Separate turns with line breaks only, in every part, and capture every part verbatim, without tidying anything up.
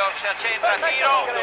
si accentra, tiro.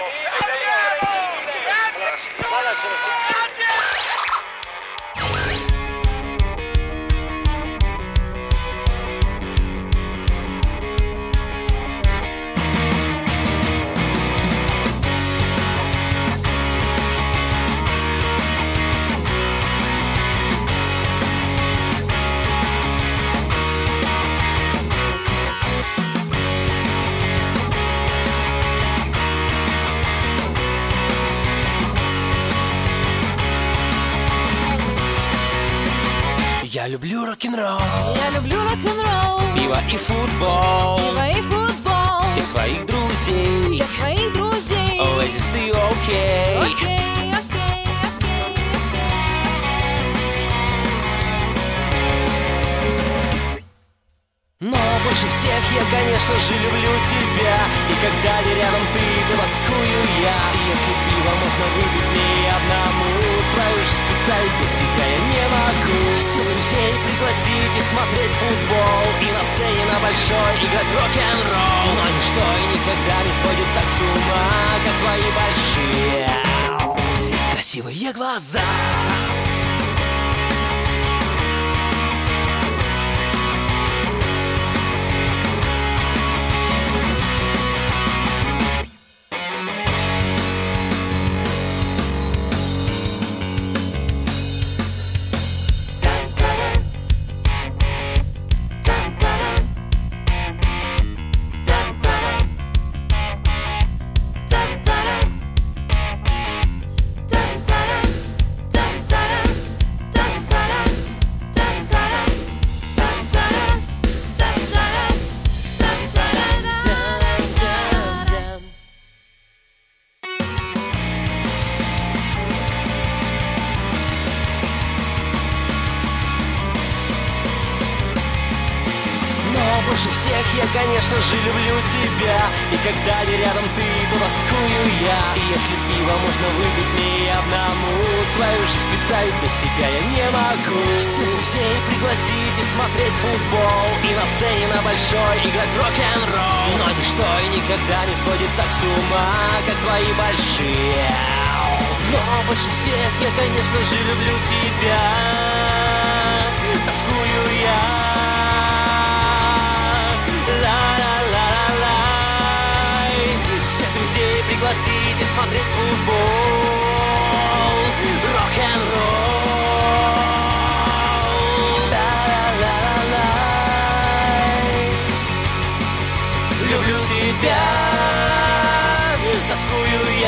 Я люблю рок-н-ролл,
Я люблю рок-н-ролл,
пиво и футбол,
пиво и футбол,
всех своих друзей,
всех своих друзей.
Ladies и окей.
Окей, окей, окей, окей.
Но больше всех я, конечно же, люблю тебя. И когда не рядом ты, то тоскую я. И если пиво можно выпить мне одному, свою жизнь представить без тебя я не могу. Всех друзей пригласить и смотреть футбол, и на сцене на большой играть рок-н-ролл. Но ничто и никогда не сводит так с ума, как твои большие красивые глаза. Больше всех я, конечно же, люблю тебя. И когда не рядом ты, то тоскую я. И если пиво можно выпить мне одному, свою жизнь представить без тебя я не могу. Всех друзей пригласить и смотреть футбол, и на сцене на большой играть рок-н-ролл. Но ничто и никогда не сводит так с ума, как твои большие. Но больше всех я, конечно же, люблю тебя. Тоскую я. Пригласить и смотреть футбол, рок-н-ролл. Ла-ла-ла-ла-лай. Люблю тебя, тоскую я.